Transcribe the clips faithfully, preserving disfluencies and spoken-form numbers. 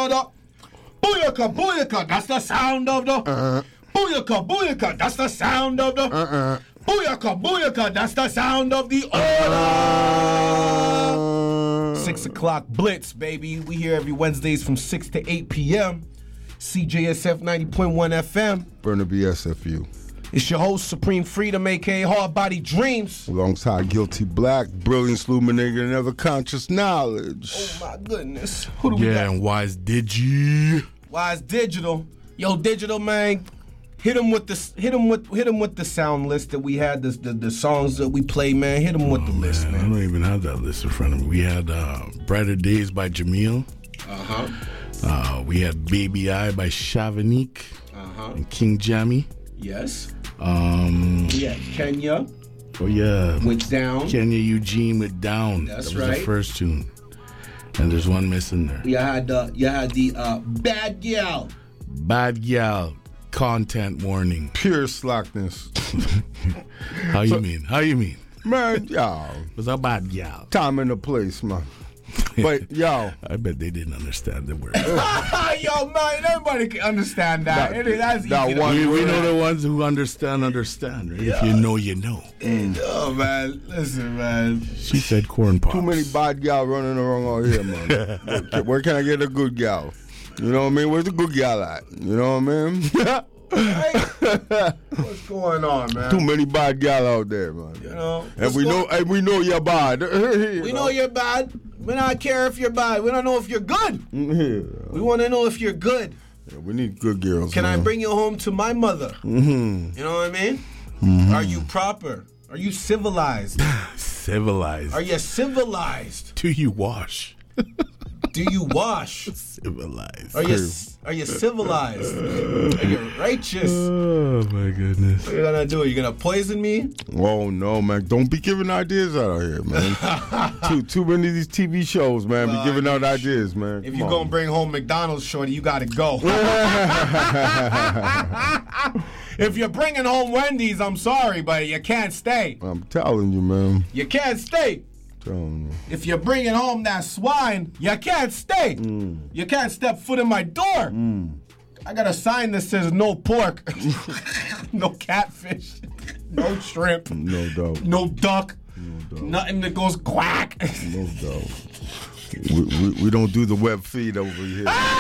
of the booyaka, booyaka. That's the sound of the uh-uh. booyaka, booyaka. That's the sound of the uh-uh. booyaka, booyaka. That's the sound of the order. Uh-uh. Six o'clock blitz, baby. We here every Wednesdays from six to eight p.m. C J S F ninety point one F M. Burnaby S F U. It's your host, Supreme Freedom, a k a. Hard Body Dreams. Alongside Guilty Black, Brilliance Illuminating, and Ever Conscious Knowledge. Oh, my goodness. Who do we yeah, got? and Wise Digi. Wise Digital. Yo, Digital, man. Hit him with the hit him with hit him with the sound list that we had, the the, the songs that we play, man. Hit him with oh, the list, man. man. I don't even have that list in front of me. We had uh, Brighter Days by Jamil. Uh-huh. Uh, we had Baby I by Shavanique. Uh-huh. And King Jammy. Yes. Um, we had Kenya. Oh, yeah. With Down. Kenya Eugene with Down. That's that was right. the first tune. And there's one missing there. You had, uh, you had the uh, Bad Gal. Bad Gal. Content warning. Pure slackness. How you so, mean? How you mean? Man, y'all. Was a bad gal. Time and the place, man. But, yo. I bet they didn't understand the word. Yo, man, everybody can understand that. that, it, that's that easy one we, we know the ones who understand, understand. Right? Yeah. If you know, you know. Mm. Oh, man. Listen, man. She said corn pops. Too many bad gal running around out here, man. where, where can I get a good gal? You know what I mean? Where's the good gal at? You know what I mean? What's going on, man? Too many bad gal out there, man. You know, and we know, and we know you're bad. you we know? know you're bad. We don't care if you're bad. We don't know if you're good. Yeah. We want to know if you're good. Yeah, we need good girls. Can man. I bring you home to my mother? Mm-hmm. You know what I mean? Mm-hmm. Are you proper? Are you civilized? Civilized. Are you civilized? Do you wash? Do you wash? Civilized. Are you are you civilized? Are you righteous? Oh my goodness. What are you gonna do? Are you gonna poison me? Oh no, man! Don't be giving ideas out here, man. too too many of these T V shows, man. Well, be giving out ideas, man. If Come you're on. gonna bring home McDonald's, shorty, you gotta go. If you're bringing home Wendy's, I'm sorry, but you can't stay. I'm telling you, man. You can't stay. If you're bringing home that swine, you can't stay. Mm. You can't step foot in my door. Mm. I got a sign that says no pork, no catfish, no shrimp, no duck, no duck, no duck. Nothing that goes quack. No duck. We, we, we don't do the web feed over here.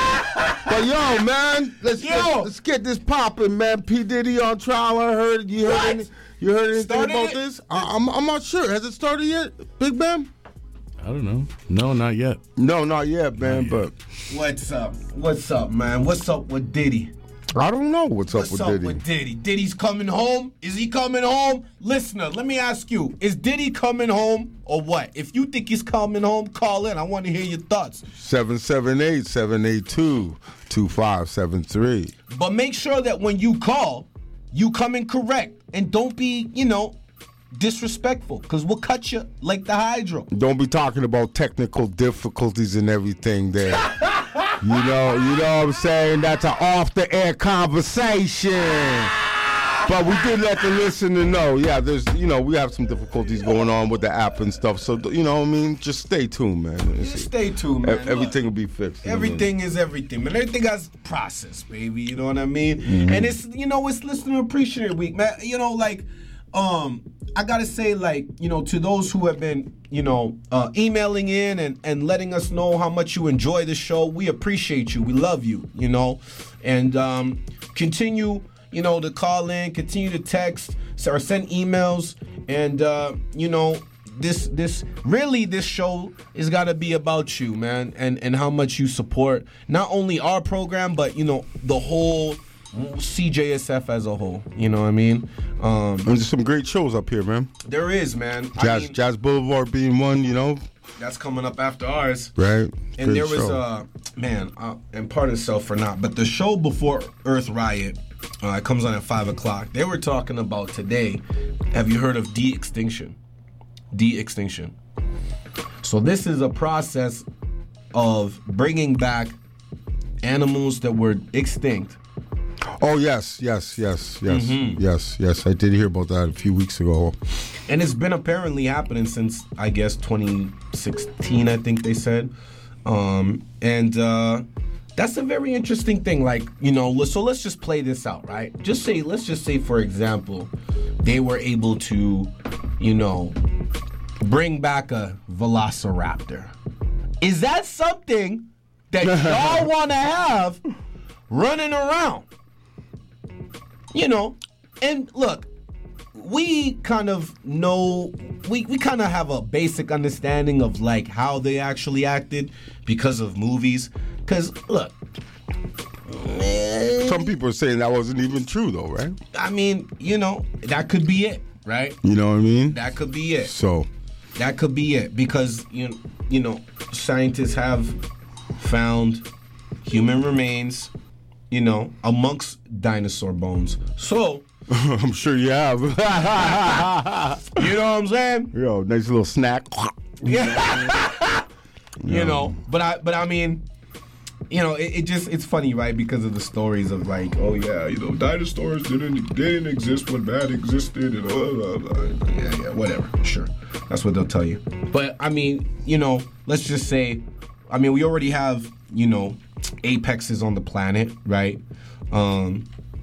But yo, man, let's, yo. let's let's get this popping, man. P Diddy on trial. I heard you heard what? any, you heard anything started about it? this? I, I'm I'm not sure. Has it started yet, Big Ben? I don't know. No, not yet. No, not yet, man. Not yet. But what's up? What's up, man? What's up with Diddy? I don't know what's, what's up with up Diddy. with Diddy. Diddy's coming home. Is he coming home? Listener, let me ask you: is Diddy coming home or what? If you think he's coming home, call in. I want to hear your thoughts. seven seven eight, seven eight two, two five seven three. But make sure that when you call, you come in correct and don't be, you know, disrespectful, because we'll cut you like the hydro. Don't be talking about technical difficulties and everything there. you know, you know what I'm saying? That's an off-the-air conversation. But we did let the listener know, yeah, there's, you know, we have some difficulties going on with the app and stuff. So, you know what I mean? Just stay tuned, man. Just stay tuned, man. Everything Look, will be fixed. Everything is everything, man. Everything has a process, baby. You know what I mean? Mm-hmm. And it's, you know, it's Listener Appreciative Week, man. You know, like, um, I gotta say, like, you know, to those who have been, you know, uh, emailing in and, and letting us know how much you enjoy the show, we appreciate you. We love you, you know, and um, continue, you know, to call in, continue to text or send emails, and uh, you know, this this really this show is got to be about you, man, and and how much you support not only our program but, you know, the whole C J S F as a whole. You know what I mean? Um, There's some great shows up here, man. There is, man. Jazz I mean, Jazz Boulevard being one, you know. That's coming up after ours, right? And great there was show. uh man, uh, and part of Self or Not, but the show before Earth Riot, uh, it comes on at five o'clock. They were talking about today. Have you heard of de-extinction? De-extinction. So this is a process of bringing back animals that were extinct. Oh yes, yes, yes, yes, Mm-hmm. yes, yes. I did hear about that a few weeks ago. And it's been apparently happening since, I guess, twenty sixteen, I think they said. Um, and uh, That's a very interesting thing. Like, you know, so let's just play this out, right? Just say, let's just say, for example, they were able to, you know, bring back a Velociraptor. Is that something that y'all want to have running around? You know, and look, we kind of know, we, we kind of have a basic understanding of like how they actually acted because of movies. Because, look, man, Some people are saying that wasn't even true, though, right? I mean, you know, that could be it, right? You know what I mean? That could be it. So, That could be it because, you you know, scientists have found human remains, you know, amongst dinosaur bones. So, I'm sure you have. you know what I'm saying? Yo, nice little snack. Yeah. You know, but I but I mean, you know, it, it just it's funny, right? Because of the stories of like, oh yeah, you know, dinosaurs didn't didn't exist when man existed and blah, blah, blah. Yeah, yeah, whatever. Sure. That's what they'll tell you. But I mean, you know, let's just say, I mean, we already have, you know, apexes on the planet, right? Um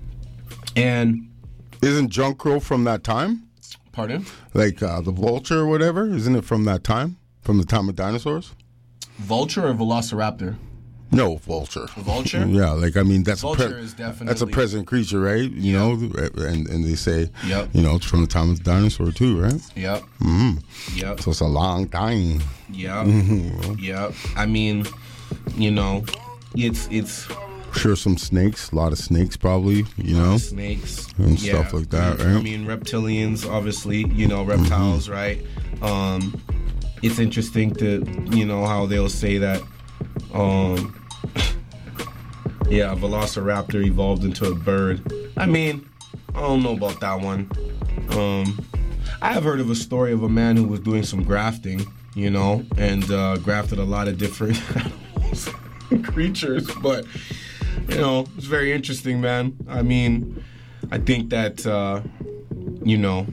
and Isn't Junkro from that time? pardon? Like uh, the vulture or whatever? Isn't it from that time? From the time of dinosaurs? Vulture or Velociraptor? No, vulture. Vulture? Yeah, like I mean that's Vulture a pre- is definitely that's a present creature, right? You know, and and they say, Yep. you know, it's from the time of the dinosaur too, right? Yep. Mm. Yep. So it's a long time. Yep. Yep. I mean, you know, it's it's Sure, some snakes, a lot of snakes probably, you know, snakes and stuff like that, I right? mean, reptilians, obviously, you know, reptiles, Mm-hmm. right? Um, it's interesting to, you know, how they'll say that, um, yeah, a Velociraptor evolved into a bird. I mean, I don't know about that one. Um, I have heard of a story of a man who was doing some grafting, you know, and uh, grafted a lot of different animals, creatures, but. You know, it's very interesting, man. I mean, I think that, uh, you know,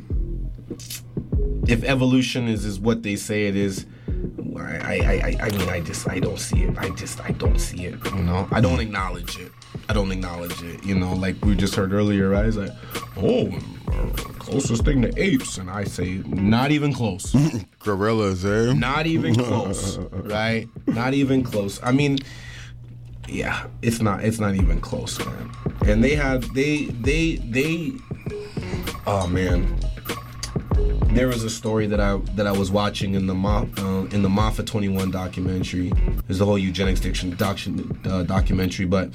if evolution is, is what they say it is, I, I, I, I mean, I just, I don't see it. I just, I don't see it, you know? I don't acknowledge it. I don't acknowledge it, you know? Like we just heard earlier, right? It's like, oh, closest thing to apes. And I say, not even close. Gorillas, eh? Not even close, right? Not even close. I mean... Yeah, it's not. It's not even close, man. And they had they they they. Oh man, there was a story that I that I was watching in the Mo, uh, in the Moffat twenty-one documentary. There's the whole eugenics diction doc, uh, documentary, but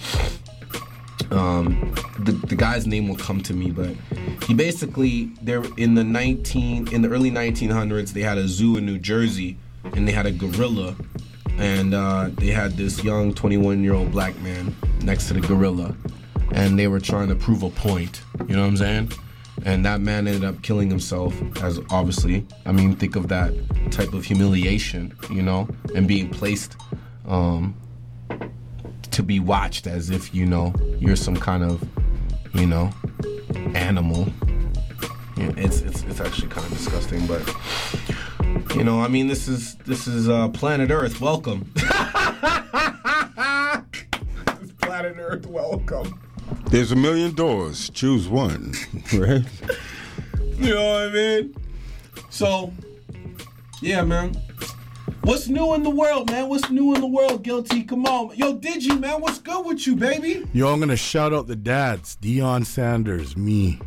um, the the guy's name will come to me. But he basically there in the nineteen in the early nineteen hundreds they had a zoo in New Jersey, and they had a gorilla. And uh, they had this young twenty-one-year-old black man next to the gorilla, and they were trying to prove a point. You know what I'm saying? And that man ended up killing himself, as obviously. I mean, think of that type of humiliation, you know, and being placed um, to be watched as if, you know, you're some kind of, you know, animal. Yeah, it's it's it's actually kind of disgusting, but. You know, I mean, this is this is uh, Planet Earth. Welcome. This is Planet Earth. Welcome. There's a million doors. Choose one, right? You know what I mean? So, yeah, man. What's new in the world, man? What's new in the world, Guilty? Come on. Yo, Digi, man, what's good with you, baby? Yo, I'm going to shout out the dads. Deion Sanders, me.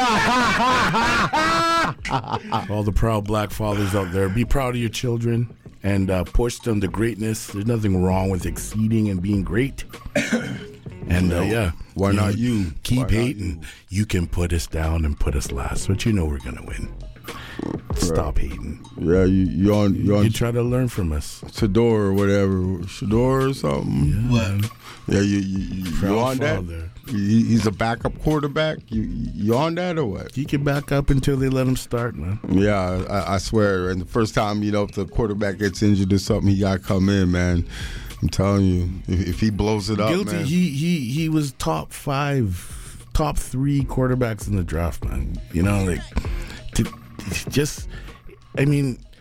All the proud black fathers out there. Be proud of your children and uh, push them to greatness. There's nothing wrong with exceeding and being great. And uh, yeah. Why not you? Keep Why not hating. You? you can put us down and put us last, but you know we're going to win. Stop hating. Yeah, you you on you on You try to learn from us. Shador or whatever, Shador or something. Yeah. What? Yeah, you you, you, Proud you on that? father. He, he's a backup quarterback. You you on that or what? He can back up until they let him start, man. Yeah, I, I swear. And the first time, you know, if the quarterback gets injured or something, he got to come in, man. I'm telling you, if, if he blows it up, Guilty. man. He he he was top five, top three quarterbacks in the draft, man. You know, like to, just, I mean,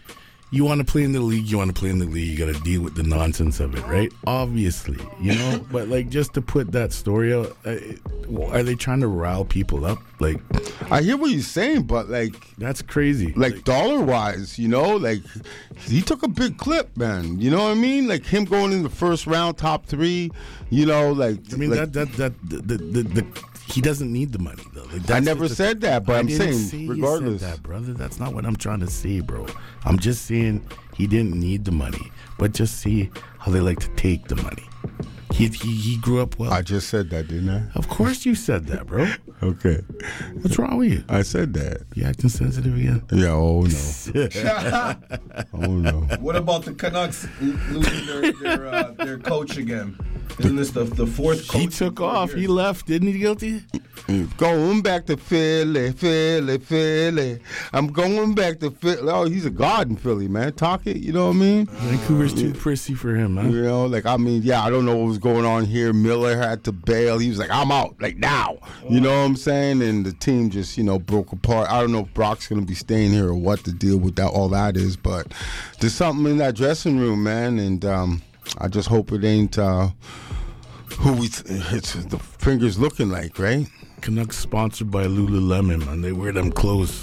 you want to play in the league, you want to play in the league, you got to deal with the nonsense of it, right? Obviously, you know, but like just to put that story out, uh, are they trying to rile people up? Like, I hear what you're saying, but like, that's crazy. like, Like, dollar wise, you know, like he took a big clip, man. You know what I mean? Like him going in the first round, top three. You know, like I mean, like, that, that, that, the, the, the, he doesn't need the money, though. Like, I that's never just the- said that, but I I'm didn't saying say you regardless. said that, brother. That's not what I'm trying to say, bro. I'm just saying he didn't need the money, but just see how they like to take the money. He he, he grew up well. I just said that, didn't I? Of course you said that, bro. Okay, What's wrong with you? I said that. You acting sensitive again? Yeah. Oh no. Oh no. What about the Canucks losing their their, uh, their coach again? Isn't this the the fourth coach? He in took four off. years? He left. Didn't he, Guilty? Going back to Philly, Philly, Philly. I'm going back to Philly. Oh, he's a god in Philly, man. Talk it, you know what I mean? Vancouver's too prissy for him, man. You know, like, I mean, yeah, I don't know what was going on here. Miller had to bail. He was like, I'm out, like, now. You know what I'm saying? And the team just, you know, broke apart. I don't know if Brock's going to be staying here or what the deal with that, all that is, but there's something in that dressing room, man, and um, I just hope it ain't uh, who we, th- it's the fingers looking like, right? Canucks sponsored by Lululemon, man. They wear them clothes.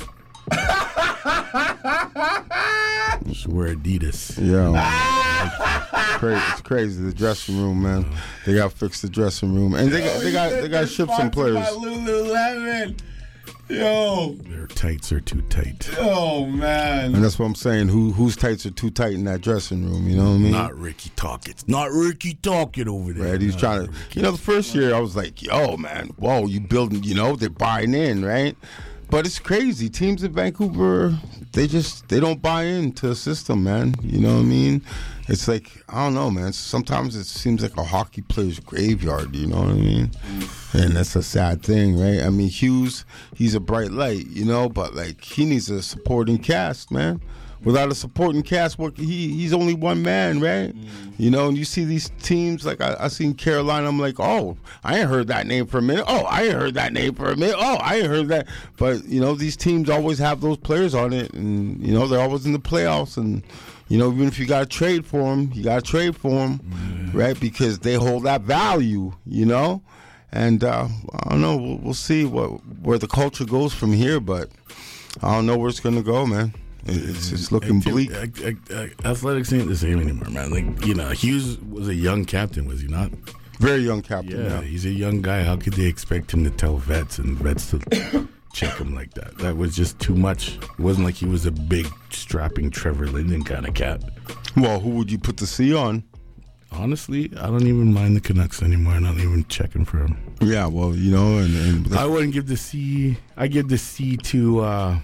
Just wear Adidas. Yeah, it's crazy. It's crazy. The dressing room, man. They got to fix the dressing room, and they got they got they got to ship some players. By Lululemon. Yo. Their tights are too tight. Oh man. And that's what I'm saying. Who whose tights are too tight in that dressing room? You know what I mean? Not Ricky Tocchet. Not Ricky Tocchet over there. Right, he's Not trying to. You know, the first year I was like, "Yo, man, whoa, you building? You know, they're buying in, right?" But it's crazy. Teams in Vancouver, they just they don't buy into the system, man. You know what I mean? It's like, I don't know, man. Sometimes it seems like a hockey player's graveyard. You know what I mean? And that's a sad thing, right? I mean, Hughes, he's a bright light, you know, but like he needs a supporting cast, man. Without a supporting cast, what he he's only one man, right? Mm. You know, and you see these teams, like I, I seen Carolina, I'm like, oh, I ain't heard that name for a minute. Oh, I ain't heard that name for a minute. Oh, I ain't heard that. But, you know, these teams always have those players on it, and, you know, they're always in the playoffs, and, you know, even if you got to trade for them, you got to trade for them, mm. right? Because they hold that value, you know? And uh, I don't know, we'll, we'll see what where the culture goes from here, but I don't know where it's going to go, man. It's it's looking bleak. I, I, I, athletics ain't the same anymore, man. Like, you know, Hughes was a young captain, was he not? Very young captain. Yeah, Yeah, he's a young guy. How could they expect him to tell vets and vets to check him like that? That was just too much. It wasn't like he was a big, strapping Trevor Linden kind of cat. Well, who would you put the C on? Honestly, I don't even mind the Canucks anymore. I'm not even checking for him. Yeah, well, you know, and, and I wouldn't give the C. I give the C to. Uh,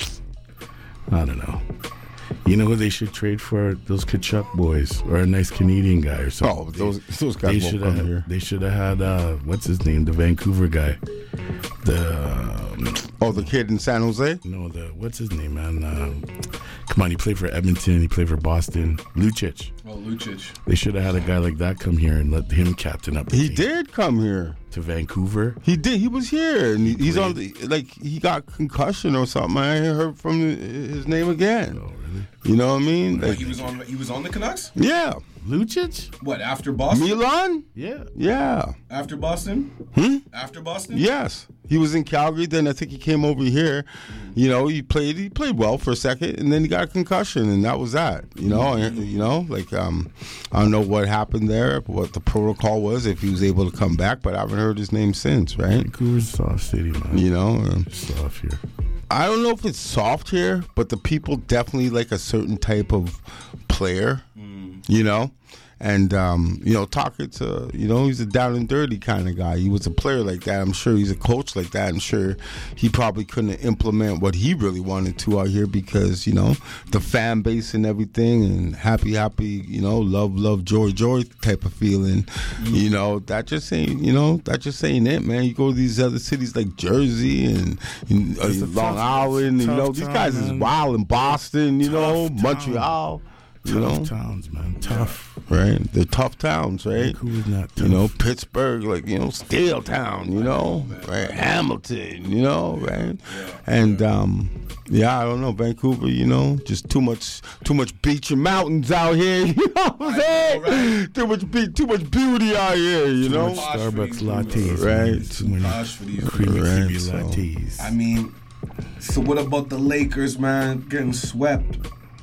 I don't know. You know who they should trade for? Those Kachuk boys or a nice Canadian guy or something. Oh, those those They guys won't should come have. here. They should have had. Uh, what's his name? The Vancouver guy. The um, Oh, the kid in San Jose? no. The what's his name, man? Um, come on, he played for Edmonton. He played for Boston. Lucic. Oh, Lucic. They should have had a guy like that come here and let him captain up. the He team did come here. to Vancouver. He did. He was here, and he, he's on the like he got concussion or something. I ain't heard from his name again. Oh, really? You know what I mean? What, Like, he was on. He was on the Canucks. yeah, Lucic? What, after Boston? Milan. Yeah. Yeah. After Boston? Hmm? After Boston? Yes, he was in Calgary. Then I think he came over here. You know, he played. He played well for a second, and then he got a concussion, and that was that. You know, and, you know, like um, I don't know what happened there, what the protocol was, if he was able to come back, but I haven't heard his name since. Right? Vancouver's a soft city, man. You know, um, Soft here. I don't know if it's soft here, but the people definitely like a certain type of player. You know. And, um, you know, talking to, you know, he's a down and dirty kind of guy. He was a player like that. I'm sure he's a coach like that. I'm sure he probably couldn't implement what he really wanted to out here because, you know, the fan base and everything and happy, happy, you know, love, love, joy, joy type of feeling. Mm-hmm. You know, that just ain't, you know, that just ain't it, man. You go to these other cities like Jersey and, and uh, Long tough, Island. And, you know, tough these town, guys man. is wild in Boston, you Tough know, town. Montreal. You Tough know? towns, man. Tough. right? They're tough towns, right? Vancouver's not tough. You know, Pittsburgh, like, you know, Steel Town, you know, right? Hamilton, you know, right? And, um, yeah, I don't know, Vancouver, you know, just too much, too much beach and mountains out here, you know what I'm saying? Right. Too much, be- too much beauty out here, you too know? Much Starbucks lattes, right? Too many creamy, right, creamy so. lattes. I mean, so what about the Lakers, man, getting swept?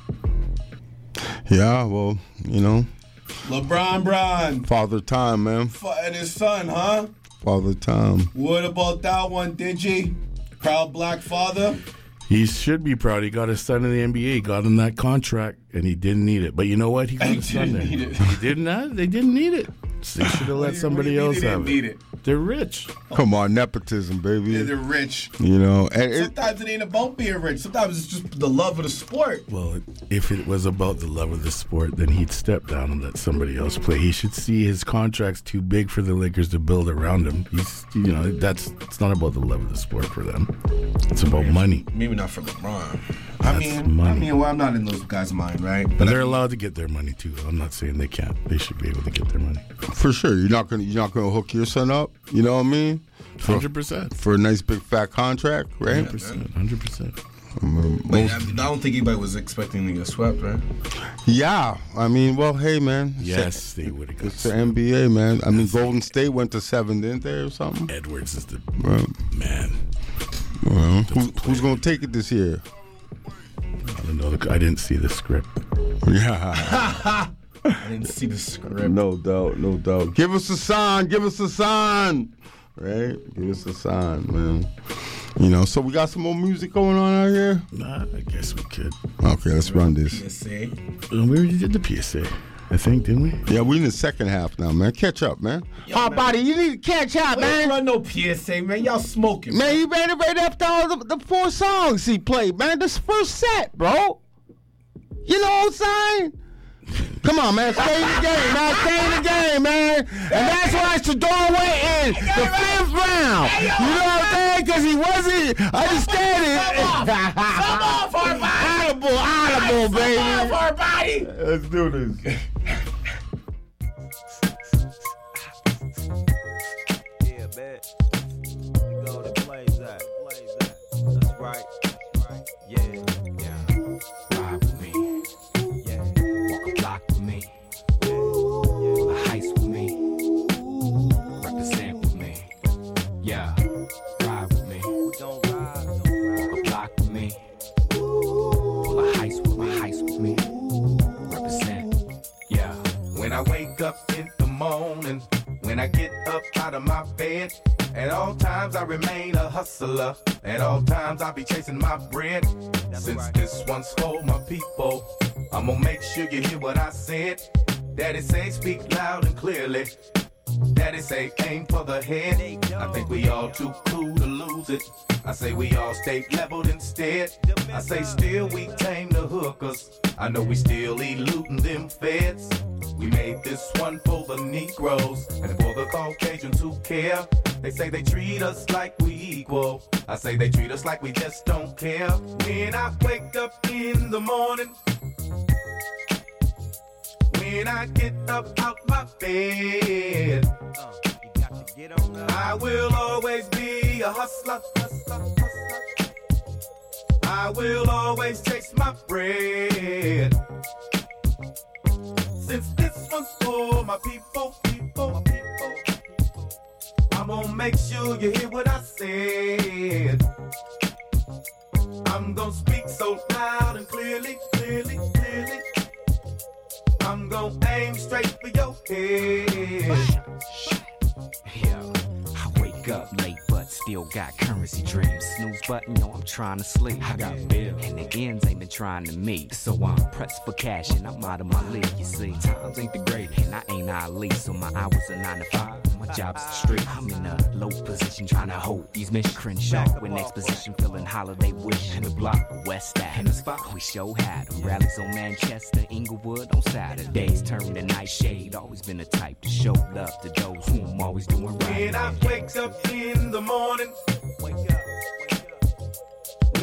Yeah, well, you know. LeBron Bron. Father Time, man. And his son, huh? Father Time. What about that one, Digi? Proud black father? He should be proud. He got his son in the N B A, got him that contract, and he didn't need it. But you know what? He got He his son there. didn't need it. He didn't have, they didn't need it. They should have let somebody What do you mean else they have didn't it. need it? They're rich. Come on, nepotism, baby. Yeah, they're rich. You know, and it, Sometimes it ain't about being rich. Sometimes it's just the love of the sport. Well, if it was about the love of the sport, then he'd step down and let somebody else play. He should see his contract's too big for the Lakers to build around him. He's, you know, that's it's not about the love of the sport for them. It's about money. Maybe not for LeBron. I That's mean, money. I mean, well, I'm not in those guys' mind, right? But they're allowed to get their money too. I'm not saying they can't. They should be able to get their money. for sure, you're not gonna you're not gonna hook your son up. You know what I mean? For, Hundred percent. for a nice big fat contract, right? Hundred percent. Hundred percent. Wait, I, I don't think anybody was expecting to get swept, right? Yeah, I mean, well, hey, man. Yes, they would have got. It's the N B A, man. I mean, Golden State went to seven, didn't they, or something? Edwards is the Right. man. Well, who, who's gonna take it this year? I don't know. I didn't see the script. Yeah. I didn't see the script. No doubt, no doubt. Give us a sign, give us a sign. Right? Give us a sign, man. You know, so we got some more music going on out here? Nah, I guess we could. Okay, let's run this. P S A. We already did the P S A, I think, didn't we? Yeah, we in the second half now, man. Catch up, man. Yo, Hot man. body, you need to catch up, We ain't man. run no P S A, man. Y'all smoking. Man, you better right after all the, the four songs he played, man. This first set, bro. You know what I'm saying? Come on, man. Stay in the game, man. Stay in the game, man. And that's why Shador went in the fifth round. You know what I'm saying? Because he wasn't. I understand it. Come on, for body. Audible, audible, baby. For body. Let's do this. Yeah, man. We go to plays that. Plays that. That's right. Right. Yeah. Yeah. Ride with me, Yeah. walk a block with me, pull a heist with me, represent with me. Yeah, ride with me, We gon' ride. Gon' walk ride. a block with me, pull a heist with me, heist with me, represent. Yeah. When I wake up in the morning, when I get up out of my bed, at all times I remain a hustler. At all times I be chasing my bread. That's Since right. this one's for my people, I'm gonna make sure you hear what I said. Daddy say speak loud and clearly. Daddy say aim for the head. I think we all too cool to lose it. I say we all stay leveled instead. I say still we tame the hookers. I know we still eluding them feds. We made this one for the Negroes and for the Caucasians who care. They say they treat us like we equal. I say they treat us like we just don't care. When I wake up in the morning, when I get up out my bed, Uh, you got to get on up. I will always be a hustler, hustler, hustler. I will always chase my bread. Since this one's for my people, people, people, I'm gonna make sure you hear what I said. I'm gonna speak so loud and clearly, clearly, clearly. I'm gonna aim straight for your head. Yeah, I wake up late, but still got currency dreams. Snooze button, know I'm trying to sleep. I got bills, and the ends ain't been trying to meet. So I'm pressed for cash, and I'm out of my league, you see. Times ain't the greatest, and I ain't Ali, so my hours are nine to five. My job's the street. I'm in a low position, trying to hold these missions. Crenshaw, with next position, feeling holiday wish. In the block, West Ave, in the spot, we show had them. Rallies on Manchester, Inglewood on Saturdays. Turn the night shade, always been the type to show love to those who I'm always doing right. When I wake up in the morning, Wake up. Wake up.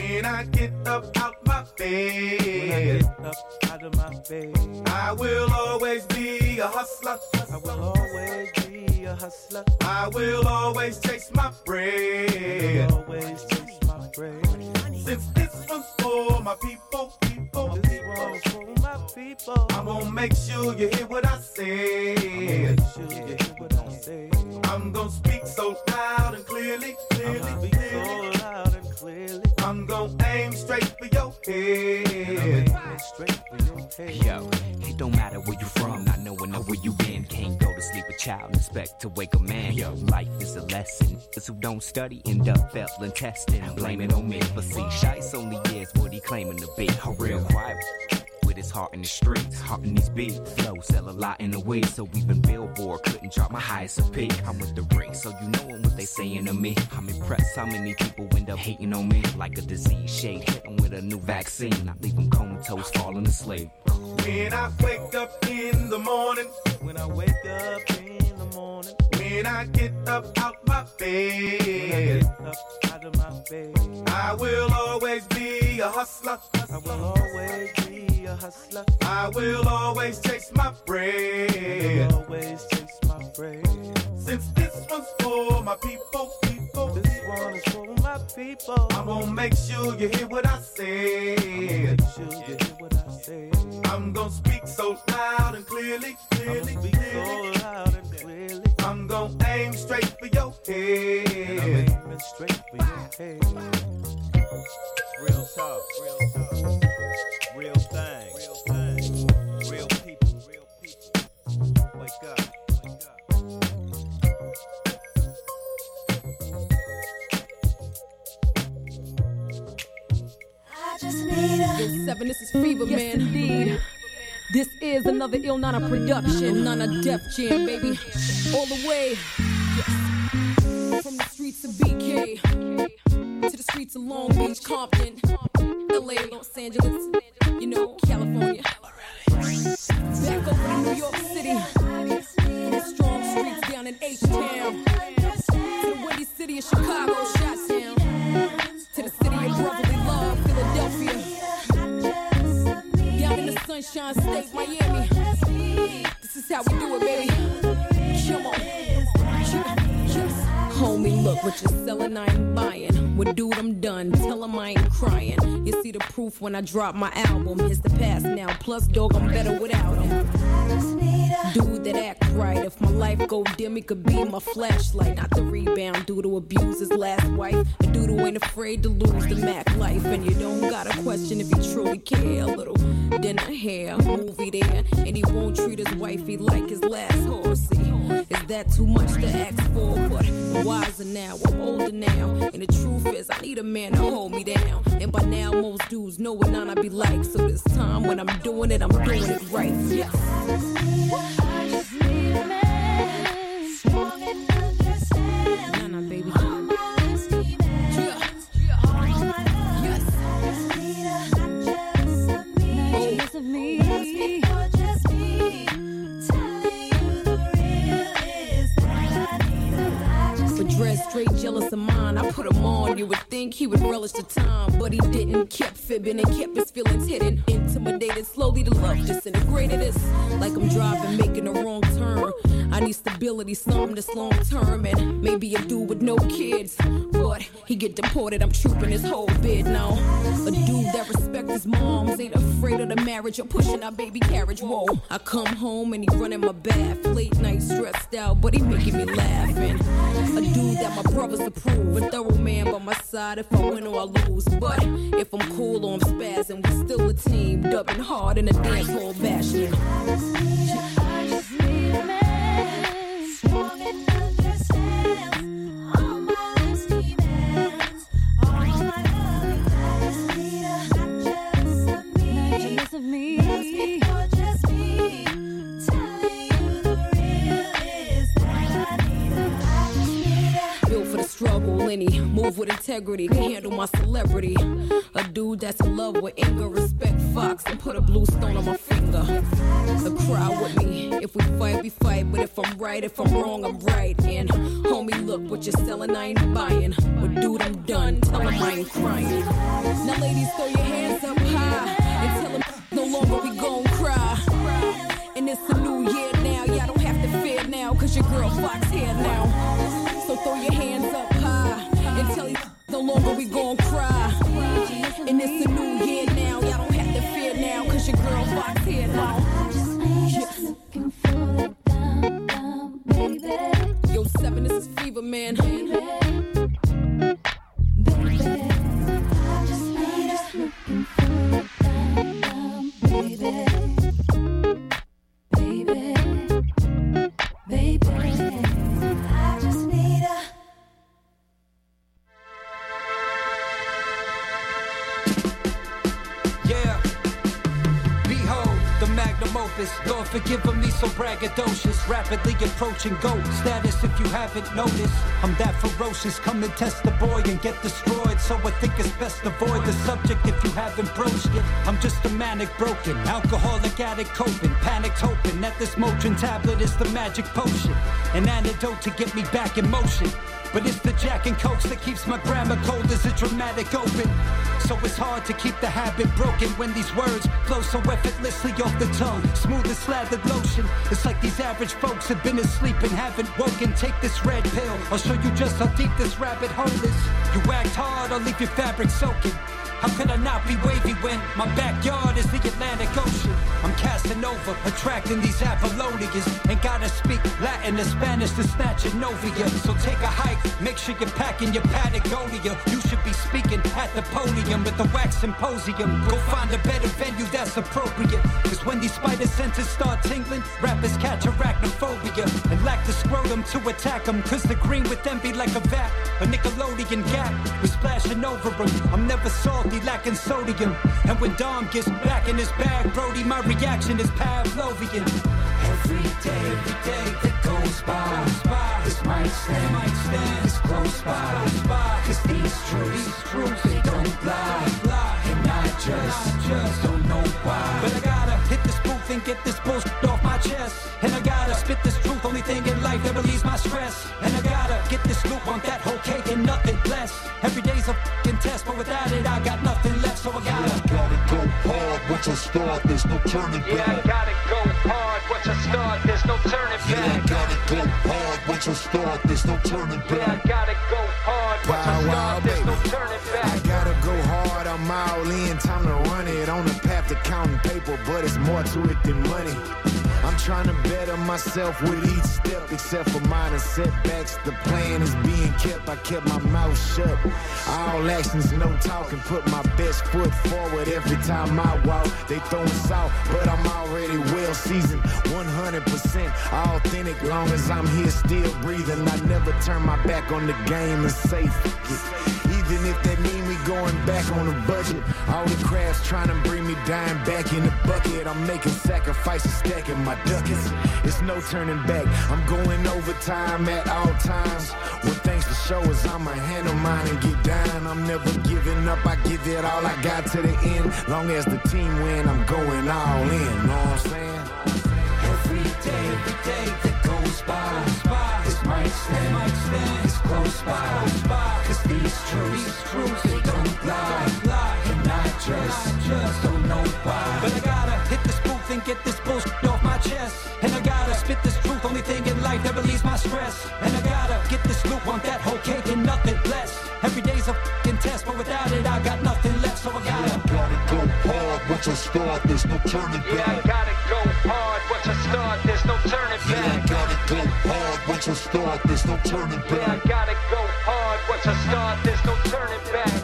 When I get up out my bed, when I get up out of my bed, I will always be a hustler. I will always be a hustler. I will always chase my I bread. will always chase my bread. Since this one's for my people, people, This people, one's for my people. I'm gonna make sure you hear what I say. Make sure you hear what I say. I'm gonna speak so loud and clearly, clearly, I'ma speak clearly. so loud and clearly. I'm gonna aim straight for your And I'm head. aiming straight for your head. Yo, it don't matter where you from, not knowing where you been. Can't go to sleep a child and expect to wake a man. Yo, life is a lesson. Those who don't study end up failing testing. Blame it on me. But see, Shice only is what he claiming to be. A real quiet with his heart in the streets, heart in these beats. Flow sell a lot in the weed, so even Billboard couldn't drop my highest of peak. I'm with the ring, so you knowin' what they saying to me. I'm impressed how many people end up hating on me. Like a disease shade, hit 'em with a new vaccine. I leave 'em comatose, falling asleep. When I wake up in the morning, When I wake up in the morning, when I get up out my when I bed, get up out of my bed, I will always be a hustler. I will always be a hustler. I will always chase my I bread. will always chase my bread. Since this one's for my people, people, This people, one is for my people. I'm gonna make sure you hear what I say. Make sure you hear what I say. I'm gonna speak so loud and clearly, clearly, I'ma speak so clearly. loud and clearly. I'm gonna aim straight for your And I'm head. aiming straight for your head. Real talk, real talk, real thing, real thing, real people, real people. Wake up, wake up. It's seven, this is Fever, man. Indeed. This is another Il Nana production. Nana Def Jam, baby. All the way. Yes. From the streets of B K to the streets of Long Beach, Compton, L A, Los Angeles, you know, California. Back over to New York City. The strong streets down in H-Town. To the windy city of Chicago, Chi-Town. To the city of brotherly love, Philadelphia. Down in the Sunshine State, Miami. This is how we do it, baby. Come on. Homie, look what you're selling, I ain't buying. With dude, I'm done. Tell him I ain't crying. You see the proof when I drop my album. It's the past now. Plus, dog, I'm better without him. Dude that act right. If my life go dim, he could be my flashlight. Not the rebound due to abuse his last wife. A dude who ain't afraid to lose the Mac life. And you don't gotta question if he truly care. A little dinner here, movie there. And he won't treat his wifey like his last horse. See, is that too much to ask for? But I'm wiser now, I'm older now. And the truth is, I need a man to hold me down. And by now, most dudes know what none I be like. So this time when I'm doing it, I'm doing it right. Yes. I just need a man, strong and understand. Nah, nah, baby. All my whiskey man. Yeah. All my love. Yes. Just need a not jealous of me. Oh. Jealous of me. Loves me for just me. Telling you the real is that I need a I just for dress straight jealous of mine. I put him on, you would think he would relish the time. But he didn't, kept fibbing and kept his feelings hidden. Intimidated, slowly the love disintegrated. It's like I'm driving, making a wrong turn. I need stability, something that's long term. And maybe a dude with no kids. But he get deported, I'm trooping his whole bid now. A dude that respects his moms, ain't afraid of the marriage or pushing our baby carriage. Whoa, I come home and he running my bath. Late night stressed out, but he making me laugh. And a dude that my brothers approve. A thorough man by my side if I win or I lose. But if I'm cool or I'm spazzing, we still a team. Dubbing hard in a dance hall bashing. I just need a man, strong and understands. All my whiskey bands, all my love. I just need a not jealous of me, not jealous of me. Loves me for just me. Telling you the real is that I need a I just need a built for the struggle. Any move with integrity can handle my celebrity. A dude that's in love with anger, respect Fox, and put a blue stone on my finger. The crowd with me. If we fight, we fight. But if I'm right, if I'm wrong, I'm right. And homie, look what you're selling, I ain't buying. But dude, I'm done. Tell him I ain't crying. Now, ladies, throw your hands up high and tell him no longer we gon' cry. And it's a new year now. Y'all don't have to fear now, cause your girl Fox here now. So throw your hands up high and tell him no longer we gon' cry. And it's a new year now. Y'all don't have to fear now, cause your girl Fox here now. Yo, seven, this is Fever, man. Lord, forgive me so braggadocious. Rapidly approaching gold status if you haven't noticed. I'm that ferocious, come and test the boy and get destroyed. So I think it's best avoid the subject if you haven't broached it. I'm just a manic broken, alcoholic addict coping, panicked hoping that this Motrin tablet is the magic potion. An antidote to get me back in motion. But it's the Jack and Cokes that keeps my grammar cold as a dramatic open. So it's hard to keep the habit broken when these words flow so effortlessly off the tongue. Smooth as slathered lotion. It's like these average folks have been asleep and haven't woken. Take this red pill, I'll show you just how deep this rabbit hole is. You act hard, I'll leave your fabric soaking. How could I not be wavy when my backyard is the Atlantic Ocean? I'm casting over, attracting these Apollonians. Ain't gotta speak Latin or Spanish to snatch a Novia. So take a hike, make sure you're packing your Patagonia. You should be speaking at the podium at the Wax Symposium. Go find a better venue that's appropriate. Cause when these spider senses start tingling, rappers catch arachnophobia and lack the scrotum to attack them. Cause the green with them be like a vat, a Nickelodeon gap. We're splashing over them. I'm never salty, lacking sodium. And when Dom gets back in his bag, Brody, my reaction is Pavlovian. Every day, every day that goes by, this might stand, might stand, it's close by. Cause these truths, these truths, they don't lie, and I just, just don't know why. But I gotta hit this booth and get this bullshit off my chest. And I gotta spit this truth, only thing in life that relieves my stress. And I gotta get this loop on that whole cake and nothing less. Every day's a fucking test, but without it I got nothing left, so I gotta, I gotta go hard, once I start, there's no turning back. Yeah, I gotta go hard, once I start, there's no turning back. Yeah, I gotta go hard, once I start, there's no turning back. Yeah, I gotta go hard, once I start, there's no turning back. I gotta go hard, I'm all in, time to run it. On the path to counting paper, but it's more to it than money. I'm trying to better myself with each step, except for minor setbacks. The plan is being kept, I kept my mouth shut. All actions, no talking, put my best foot forward every time I walk. They throwing salt, but I'm already well seasoned. one hundred percent authentic, long as I'm here still breathing. I never turn my back on the game and say fuck it. Even if that mean we going back on a budget. All the crafts trying to bring me dying back in the bucket. I'm making sacrifices, stacking my ducats. It's no turning back, I'm going overtime at all times. One thing's for sure is I'ma handle mine and get down. I'm never giving up, I give it all I got to the end. Long as the team win, I'm going all in, know what I'm saying? Every day, every day that goes by, this might stand, might stand, it's close by. Cause these truths, these truths, they don't lie, and I just, just don't know why. But I gotta hit this booth and get this bullshit off my chest. And I gotta spit this truth, only thing in life that relieves my stress. And I gotta get this loop on that whole cake and nothing less. Every day's a fucking test, but without it I got nothing left, so I gotta, I gotta go hard, once I start, there's no turning back. Yeah, I gotta go hard, once I start, there's no turning back. Yeah, I gotta go hard, once I start, there's no turning back. Yeah, I gotta go hard, once I start, there's no turning back.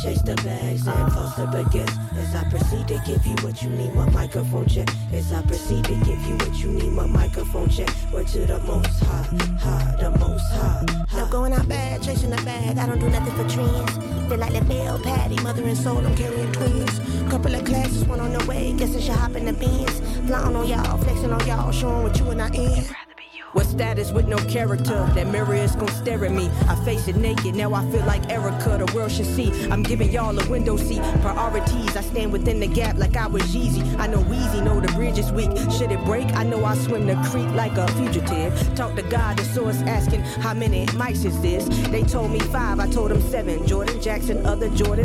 chase the bags and post the baguettes. As I proceed to give you what you need, my microphone check. As I proceed to give you what you need, my microphone check. Word to the most high, high, the most high. No going out bad, chasing the bag. I don't do nothing for trends. Feel like the Bell Patty, mother and soul, I'm carrying twins. Couple of classes, one on the way. Guess I should hop in the Benz. Flying on y'all, flexing on y'all, showing what you and I in. What status with no character? That mirror is gon' stare at me. I face it naked, now I feel like Erica. The world should see. I'm giving y'all a window seat. Priorities, I stand within the gap like I was Yeezy. I know Weezy, know the bridge is weak. Should it break? I know I swim the creek like a fugitive. Talk to God, the source asking, how many mics is this? They told me five, I told them seven. Jordan Jackson, other Jordan